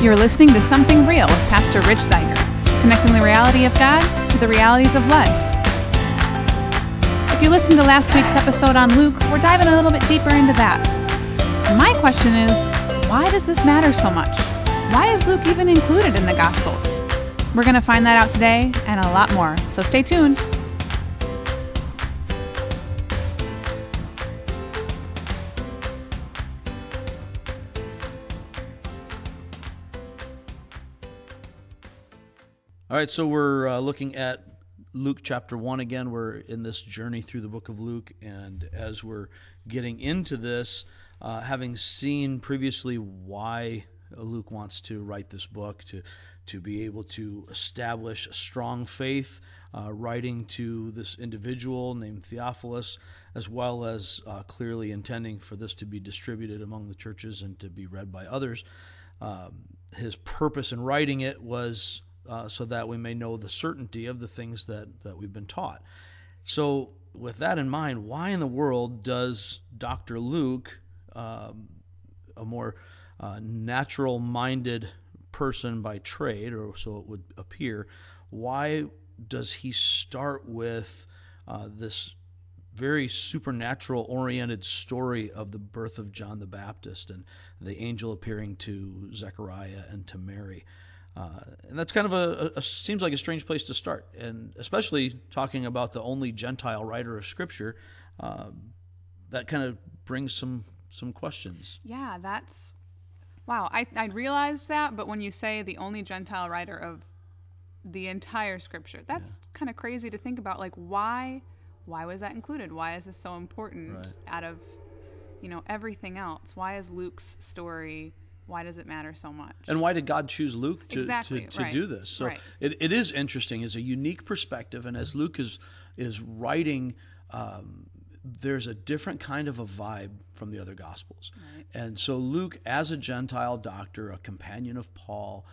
You're listening to Something Real with Pastor Rich Zeiger, connecting the reality of God to the realities of life. If you listened to last week's episode on Luke, we're diving a little bit deeper into that. My question is, why does this matter so much? Why is Luke even included in the Gospels? We're going to find that out today and a lot more, so stay tuned. All right, so we're looking at Luke chapter 1 again. We're in this journey through the book of Luke, and as we're getting into this, having seen previously why Luke wants to write this book, to be able to establish a strong faith, writing to this individual named Theophilus, as well as clearly intending for this to be distributed among the churches and to be read by others. His purpose in writing it was so that we may know the certainty of the things that we've been taught. So with that in mind, why in the world does Dr. Luke, a more natural-minded person by trade, or so it would appear, why does he start with this very supernatural-oriented story of the birth of John the Baptist and the angel appearing to Zechariah and to Mary? And that's kind of seems like a strange place to start, and especially talking about the only Gentile writer of Scripture, that kind of brings some questions. Yeah, that's, wow, I realized that, but when you say the only Gentile writer of the entire Scripture, that's kind of crazy to think about. Like, why was that included? Why is this so important out of, everything else? Why is Luke's story... Why does it matter so much? And why did God choose Luke to do this? So it is interesting. It's a unique perspective. And as Luke is writing, there's a different kind of a vibe from the other Gospels. Right. And so Luke, as a Gentile doctor, a companion of Paul,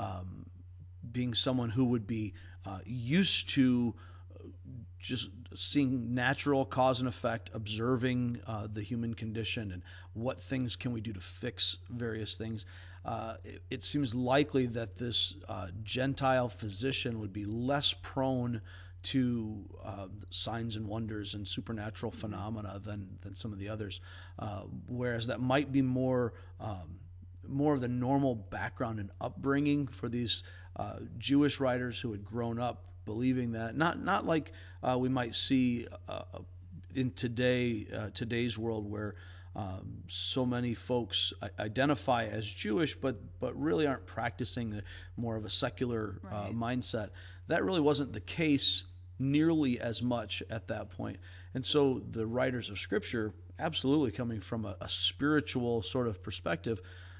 being someone who would be used to just seeing natural cause and effect, observing the human condition and what things can we do to fix various things. It seems likely that this Gentile physician would be less prone to signs and wonders and supernatural phenomena than some of the others, whereas that might be more of the normal background and upbringing for these Jewish writers who had grown up believing that, not like we might see in today's world where so many folks identify as Jewish, but really aren't practicing more of a secular mindset. That really wasn't the case nearly as much at that point. And so the writers of Scripture, absolutely coming from a spiritual sort of perspective,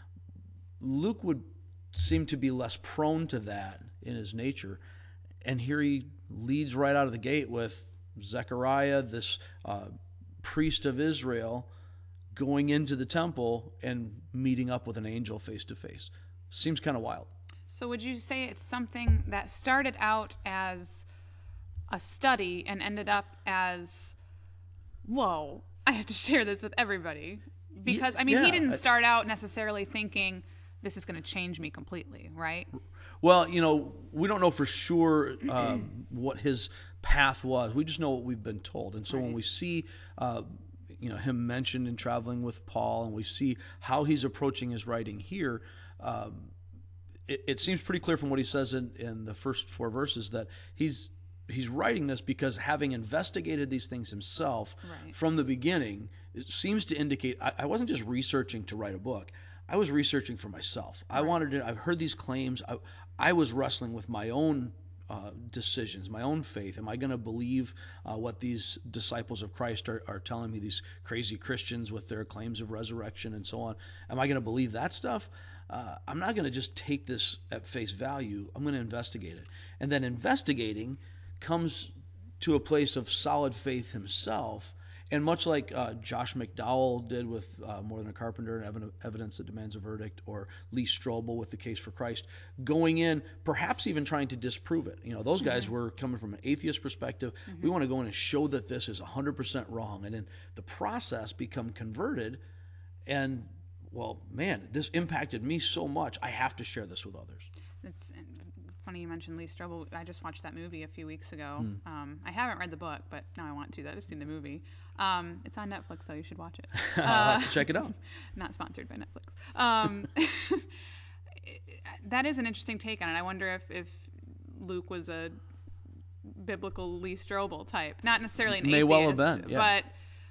Luke would seem to be less prone to that in his nature. And here he leads right out of the gate with Zechariah, this priest of Israel, going into the temple and meeting up with an angel face to face. Seems kind of wild. So would you say it's something that started out as a study and ended up as, whoa, I have to share this with everybody? Because, he didn't start out necessarily thinking this is going to change me completely, right? Well, we don't know for sure what his path was. We just know what we've been told. And so when we see him mentioned in traveling with Paul, and we see how he's approaching his writing here, it seems pretty clear from what he says in the first 4 verses that he's writing this because, having investigated these things himself from the beginning, it seems to indicate I wasn't just researching to write a book. I was researching for myself. I've heard these claims. I was wrestling with my own decisions, my own faith. Am I going to believe what these disciples of Christ are telling me, these crazy Christians with their claims of resurrection and so on? Am I going to believe that stuff? I'm not going to just take this at face value. I'm going to investigate it. And then investigating comes to a place of solid faith himself. And much like Josh McDowell did with More Than a Carpenter and Evidence That Demands a Verdict, or Lee Strobel with The Case for Christ, going in, perhaps even trying to disprove it. Those guys were coming from an atheist perspective. We want to go in and show that this is 100% wrong, and in the process become converted. And well, man, this impacted me so much. I have to share this with others. It's funny you mentioned Lee Strobel. I just watched that movie a few weeks ago. I haven't read the book, but now I want to. I've seen the movie. It's on Netflix, so you should watch it. I'll have to check it out. Not sponsored by Netflix. That is an interesting take on it. I wonder if Luke was a biblical Lee Strobel type. Not necessarily an atheist, may well have been, yeah. But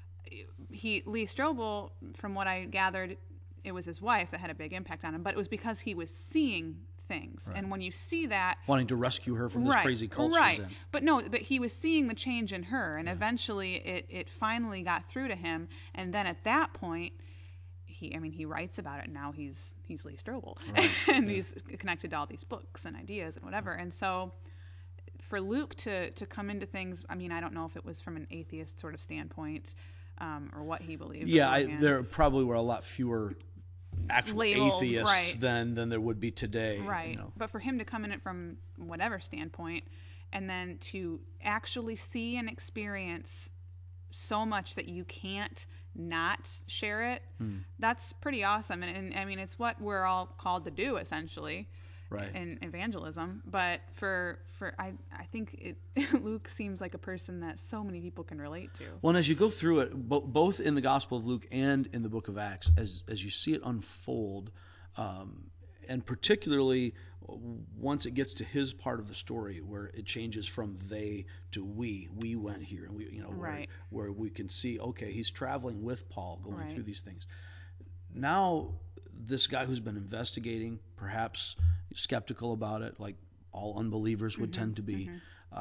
Lee Strobel, from what I gathered, it was his wife that had a big impact on him, but it was because he was seeing things. Right. And when you see that, wanting to rescue her from this crazy cult she's in. But he was seeing the change in her, and eventually it finally got through to him. And then at that point, he writes about it. Now he's Lee Strobel, right. And he's connected to all these books and ideas and whatever. And so for Luke to come into things, I don't know if it was from an atheist sort of standpoint, or what he believed. Yeah, there probably were a lot fewer actual atheists than there would be today. Right. But for him to come in it from whatever standpoint, and then to actually see and experience so much that you can't not share it, that's pretty awesome. And it's what we're all called to do, essentially. Right. In evangelism. But I think Luke seems like a person that so many people can relate to. Well, and as you go through it, both in the Gospel of Luke and in the book of Acts, as you see it unfold, and particularly once it gets to his part of the story where it changes from they to we went here, and where we can see, okay, he's traveling with Paul going through these things. Now this guy who's been investigating, perhaps skeptical about it, like all unbelievers would tend to be,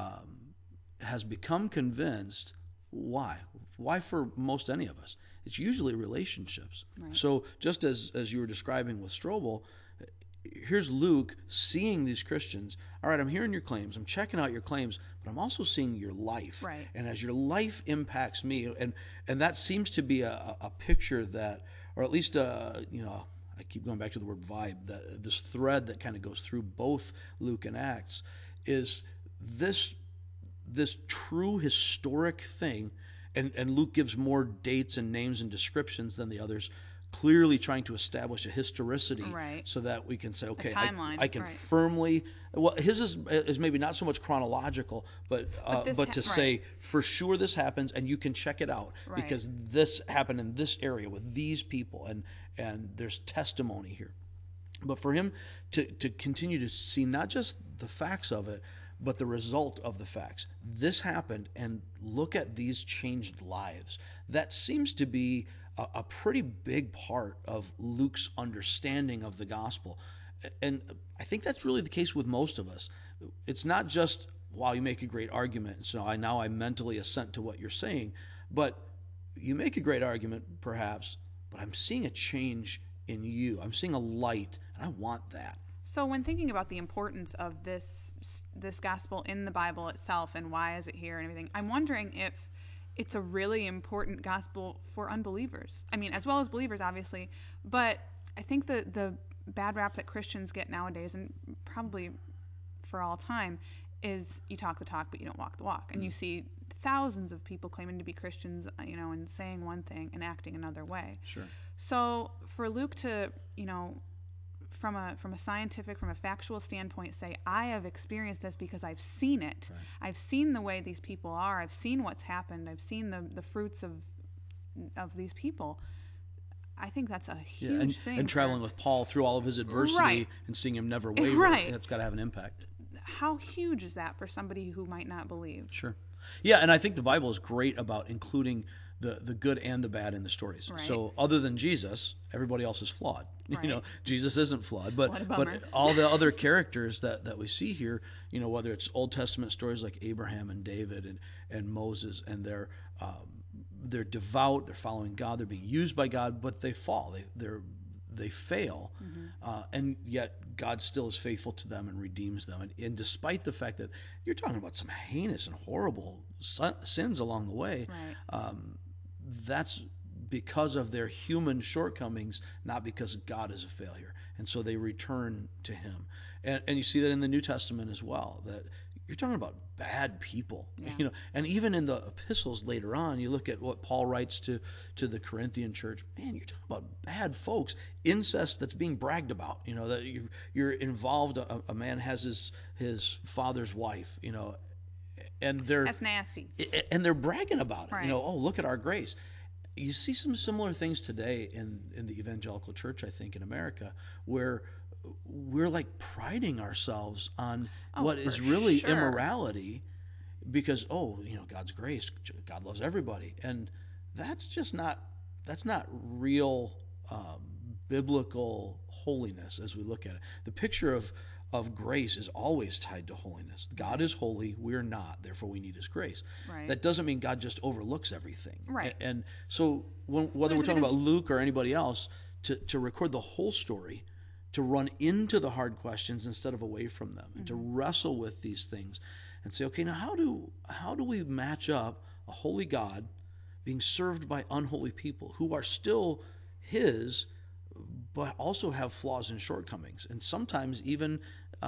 has become convinced. Why for most any of us? It's usually relationships. Right. So just as you were describing with Strobel, here's Luke seeing these Christians. All right, I'm hearing your claims, I'm checking out your claims, but I'm also seeing your life. Right. And as your life impacts me, and that seems to be a picture that, or at least I keep going back to the word vibe, that this thread that kind of goes through both Luke and Acts is this true historic thing, and Luke gives more dates and names and descriptions than the others, clearly trying to establish a historicity, so that we can say, okay, I can firmly, well, his is maybe not so much chronological, but to say for sure this happens, and you can check it out because this happened in this area with these people, and there's testimony here. But for him to continue to see not just the facts of it, but the result of the facts. This happened, and look at these changed lives. That seems to be a pretty big part of Luke's understanding of the gospel. And I think that's really the case with most of us. It's not just, wow, you make a great argument, so I mentally assent to what you're saying, but you make a great argument, perhaps, but I'm seeing a change in you. I'm seeing a light, and I want that. So when thinking about the importance of this gospel in the Bible itself and why is it here and everything, I'm wondering if it's a really important gospel for unbelievers. As well as believers, obviously, but I think the bad rap that Christians get nowadays, and probably for all time, is you talk the talk, but you don't walk the walk. And you see thousands of people claiming to be Christians, and saying one thing and acting another way. Sure. So for Luke to, from a scientific, from a factual standpoint, say, I have experienced this because I've seen it. Right. I've seen the way these people are. I've seen what's happened. I've seen the fruits of these people. I think that's a huge thing. And traveling with Paul through all of his adversity and seeing him never waver, that's got to have an impact. How huge is that for somebody who might not believe? Sure. Yeah, and I think the Bible is great about including the good and the bad in the stories. Right. So other than Jesus, everybody else is flawed. Right. Jesus isn't flawed, but all the other characters that we see here, whether it's Old Testament stories like Abraham and David and Moses, and they're devout, they're following God, they're being used by God, but they fall, they fail, and yet God still is faithful to them and redeems them. And despite the fact that you're talking about some heinous and horrible sins along the way, that's because of their human shortcomings, not because God is a failure. And so they return to him. And you see that in the New Testament as well, that you're talking about bad people, Yeah. And even in the epistles later on, you look at what Paul writes to the Corinthian church. Man, you're talking about bad folks, incest that's being bragged about. That you're involved. A man has his father's wife. And that's nasty. And they're bragging about it. Right. Oh, look at our grace. You see some similar things today in the evangelical church, I think, in America, where we're like priding ourselves on what is really immorality because, God's grace, God loves everybody. And that's not real biblical holiness as we look at it. The picture of grace is always tied to holiness. God is holy, we're not, therefore we need his grace. Right. That doesn't mean God just overlooks everything. Right. And so whether we're talking about Luke or anybody else, to record the whole story, to run into the hard questions instead of away from them, and to wrestle with these things and say, okay, now how do we match up a holy God being served by unholy people who are still his, but also have flaws and shortcomings, and sometimes even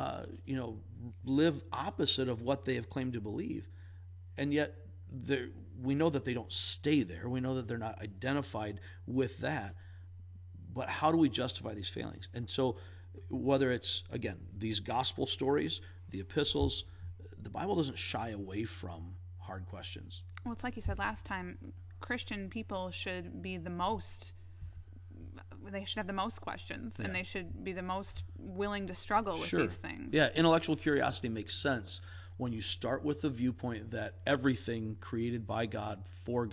live opposite of what they have claimed to believe, and yet we know that they don't stay there. We know that they're not identified with that. But how do we justify these failings? And so whether it's, again, these gospel stories, the epistles, the Bible doesn't shy away from hard questions. Well, it's like you said last time, Christian people should be they should have the most questions, and they should be the most willing to struggle with these things. Yeah, intellectual curiosity makes sense when you start with the viewpoint that everything created by God, for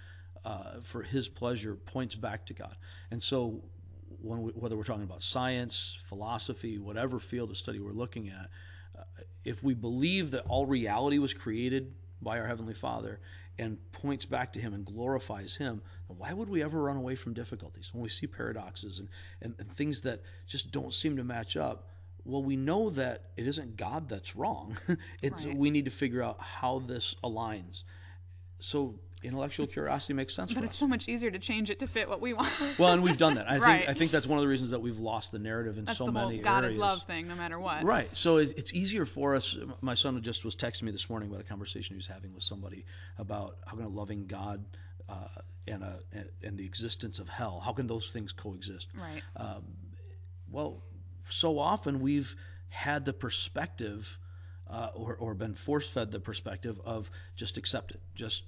his pleasure, points back to God. And so whether we're talking about science, philosophy, whatever field of study we're looking at, if we believe that all reality was created by our Heavenly Father and points back to him and glorifies him, then why would we ever run away from difficulties? When we see paradoxes and things that just don't seem to match up, well, we know that it isn't God that's wrong. We need to figure out how this aligns. So intellectual curiosity makes sense for us. But it's so much easier to change it to fit what we want. Well, and we've done that. I think that's one of the reasons that we've lost the narrative in so many areas. That's the whole God is love thing, no matter what. Right. So it's easier for us. My son just was texting me this morning about a conversation he was having with somebody about how can a loving God and the existence of hell, how can those things coexist? Right. Well, so often we've had the perspective or been force-fed the perspective of just accept it, just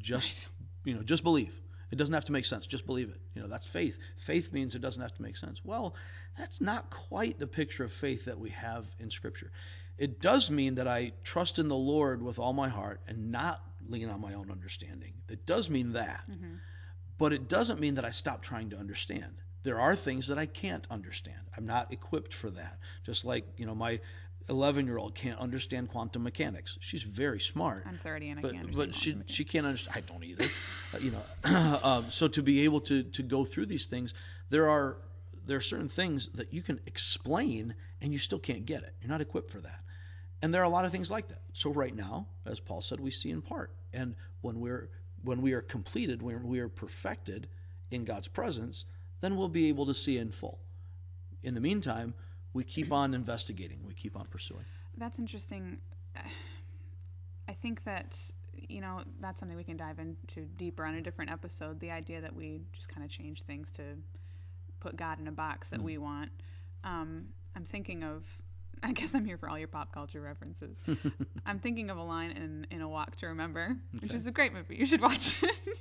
believe. It doesn't have to make sense. Just believe it. That's faith. Faith means it doesn't have to make sense. Well, that's not quite the picture of faith that we have in Scripture. It does mean that I trust in the Lord with all my heart and not lean on my own understanding. It does mean that. Mm-hmm. But it doesn't mean that I stop trying to understand. There are things that I can't understand. I'm not equipped for that. Just like, my 11-year-old can't understand quantum mechanics. She's very smart. I'm 30 and I can't understand. But she can't understand. I don't either. So to be able to go through these things, there are certain things that you can explain and you still can't get it. You're not equipped for that. And there are a lot of things like that. So right now, as Paul said, we see in part. And when we are completed, when we are perfected in God's presence, then we'll be able to see in full. In the meantime, we keep on investigating. We keep on pursuing. That's interesting. I think that, that's something we can dive into deeper on a different episode, the idea that we just kind of change things to put God in a box that we want. I'm thinking of, I guess I'm here for all your pop culture references. I'm thinking of a line in A Walk to Remember, which is a great movie. You should watch it.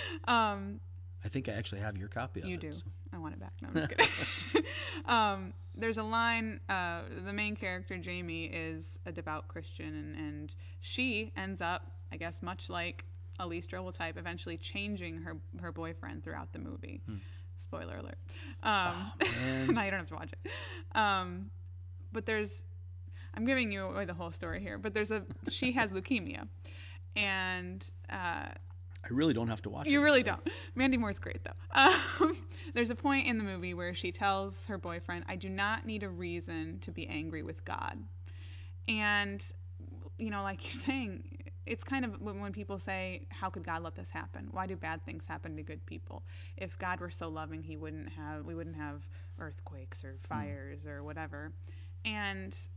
I think I actually have your copy of it. You do. So. I want it back. No, I'm just kidding. There's a line, the main character, Jamie, is a devout Christian, and she ends up, I guess, much like Elise Strobel-type, eventually changing her boyfriend throughout the movie. Spoiler alert. Now you don't have to watch it. But I'm giving you away the whole story here, but she has leukemia, and I really don't have to watch it. You really don't. Mandy Moore's great, though. There's a point in the movie where she tells her boyfriend, I do not need a reason to be angry with God. And, like you're saying, it's kind of when people say, how could God let this happen? Why do bad things happen to good people? If God were so loving, we wouldn't have earthquakes or fires or whatever. And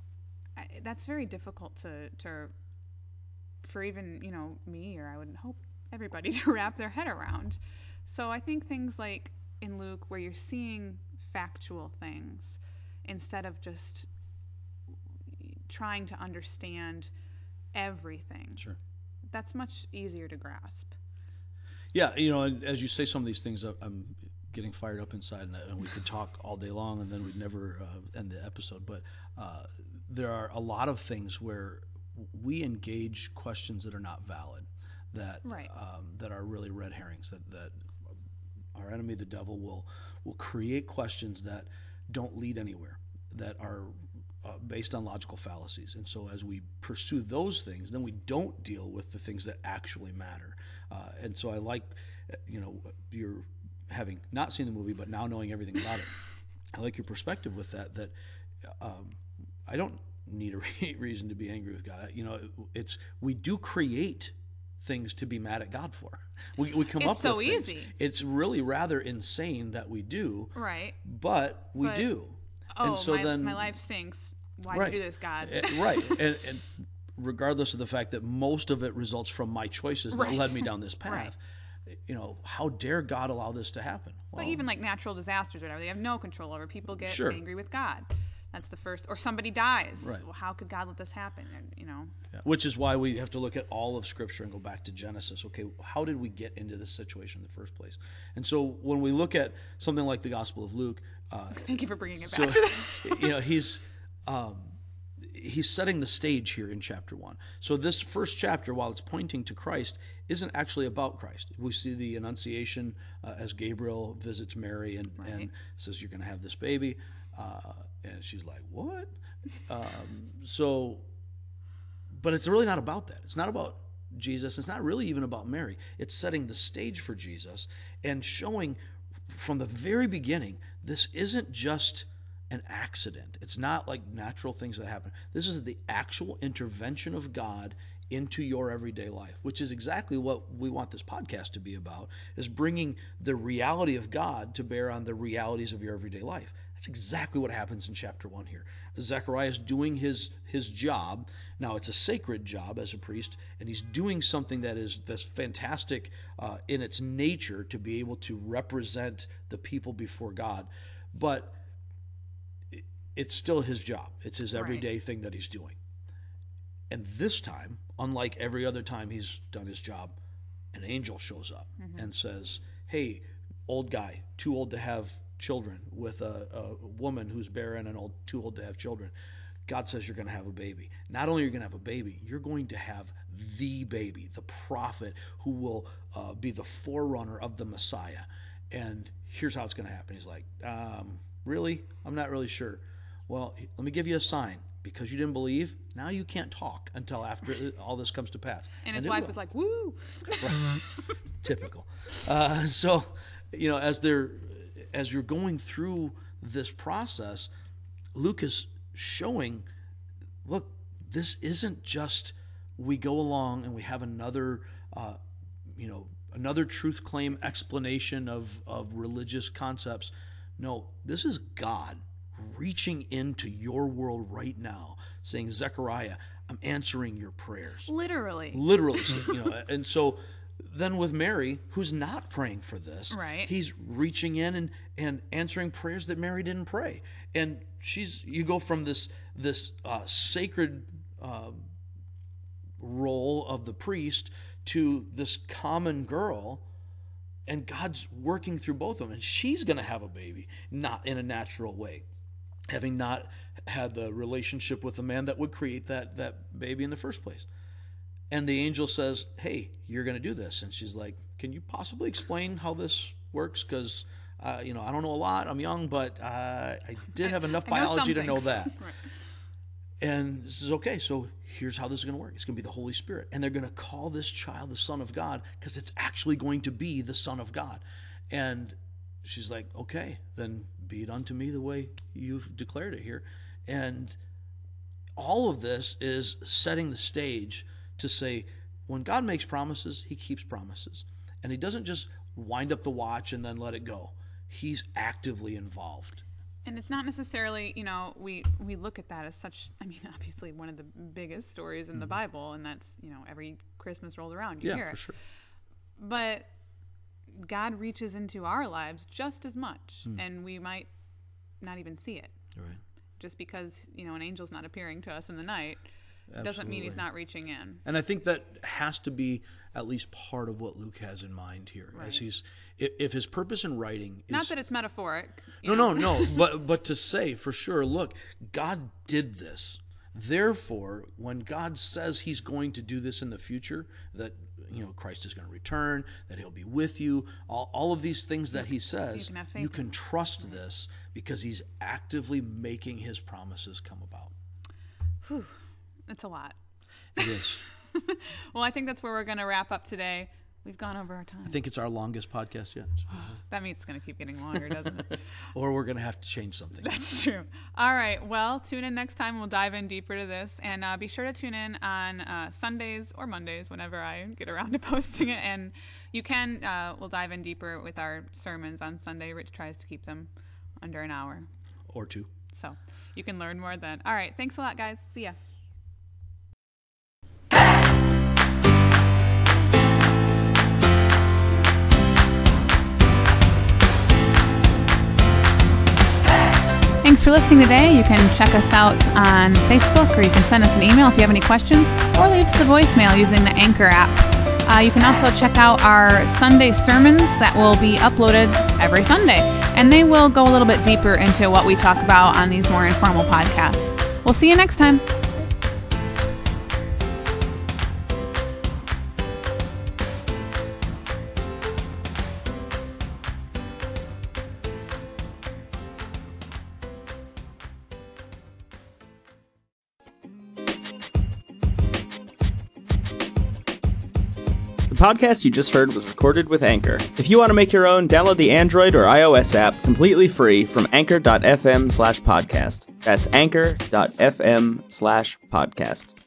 that's very difficult to for even, me, or I would hope everybody, to wrap their head around. So I think things like in Luke, where you're seeing factual things instead of just trying to understand everything. Sure. That's much easier to grasp. Yeah, and as you say some of these things, I'm getting fired up inside, and we could talk all day long, and then we'd never end the episode. But there are a lot of things where we engage questions that are not valid, that right. That are really red herrings. That our enemy, the devil, will create questions that don't lead anywhere, that are based on logical fallacies. And so as we pursue those things, then we don't deal with the things that actually matter. And so I like, you're having not seen the movie, but now knowing everything about it. I like your perspective with that I don't need a reason to be angry with God. We do create things to be mad at God for. We come up so with things. Easy. It's really rather insane that we do. Right. But we do. Oh, and so my life stinks. Why'd you do this, God? Right. And regardless of the fact that most of it results from my choices that led me down this path, how dare God allow this to happen? Well, even like natural disasters or whatever, they have no control over. People get angry with God. That's the first. Or somebody dies. Right. Well, how could God let this happen? And, Yeah. Which is why we have to look at all of Scripture and go back to Genesis. Okay, how did we get into this situation in the first place? And so when we look at something like the Gospel of Luke, thank you for bringing it back. He's setting the stage here in chapter 1. So this first chapter, while it's pointing to Christ, isn't actually about Christ. We see the Annunciation as Gabriel visits Mary and says, "You're going to have this baby," and she's like, "What?" But it's really not about that. It's not about Jesus. It's not really even about Mary. It's setting the stage for Jesus and showing from the very beginning, this isn't just an accident. It's not like natural things that happen. This is the actual intervention of God into your everyday life, which is exactly what we want this podcast to be about, is bringing the reality of God to bear on the realities of your everyday life. That's exactly what happens in chapter 1 here. Zechariah is doing his job. Now, it's a sacred job as a priest, and he's doing something that's fantastic in its nature to be able to represent the people before God. But it's still his job. It's his everyday thing that he's doing. And this time, unlike every other time he's done his job, an angel shows up and says, "Hey, old guy, too old to have children, with a woman who's barren and too old to have children. God says you're going to have a baby. Not only are you going to have a baby, you're going to have the baby, the prophet who will be the forerunner of the Messiah. And here's how it's going to happen." He's like, "Really? I'm not really sure." "Well, let me give you a sign. Because you didn't believe, now you can't talk until after all this comes to pass." And his wife was like, "Woo!" Right. Typical. So, as you're going through this process, Luke is showing, look, this isn't just we go along and we have another truth claim explanation of religious concepts. No, this is God reaching into your world right now, saying, "Zechariah, I'm answering your prayers." Literally. And so then with Mary, who's not praying for this, he's reaching in and answering prayers that Mary didn't pray. And you go from this sacred role of the priest to this common girl, and God's working through both of them. And she's going to have a baby, not in a natural way, having not had the relationship with a man that would create that baby in the first place. And the angel says, "Hey, you're going to do this." And she's like, "Can you possibly explain how this works? Because, I don't know a lot. I'm young, but I did have enough biology to know that." Right. And this is okay. So here's how this is going to work. It's going to be the Holy Spirit. And they're going to call this child the Son of God because it's actually going to be the Son of God. And she's like, "Okay, then be it unto me the way you've declared it here." And all of this is setting the stage to say, when God makes promises, he keeps promises. And he doesn't just wind up the watch and then let it go. He's actively involved. And it's not necessarily, we look at that as such, obviously one of the biggest stories in the Bible, and that's, every Christmas rolls around, you hear it. For sure. But God reaches into our lives just as much, and we might not even see it. Right. Just because, an angel's not appearing to us in the night doesn't mean he's not reaching in. And I think that has to be at least part of what Luke has in mind here. Right. As if his purpose in writing is... Not that it's metaphoric. No. But to say for sure, look, God did this. Therefore, when God says he's going to do this in the future, that Christ is going to return, that he'll be with you, all of these things that he says, you can trust this because he's actively making his promises come about. Whew, that's a lot. It is. Well, I think that's where we're going to wrap up today. We've gone over our time. I think it's our longest podcast yet. That means it's going to keep getting longer, doesn't it? Or we're going to have to change something. That's true. All right. Well, tune in next time. We'll dive in deeper to this. And be sure to tune in on Sundays or Mondays whenever I get around to posting it. And you can, we'll dive in deeper with our sermons on Sunday. Rich tries to keep them under an hour. Or two. So you can learn more then. All right. Thanks a lot, guys. See ya. Thanks for listening today. You can check us out on Facebook, or you can send us an email if you have any questions, or leave us a voicemail using the Anchor app. You can also check out our Sunday sermons that will be uploaded every Sunday, and they will go a little bit deeper into what we talk about on these more informal podcasts. We'll see you next time. The podcast you just heard was recorded with Anchor. If you want to make your own, download the Android or iOS app completely free from anchor.fm/podcast. That's anchor.fm/podcast.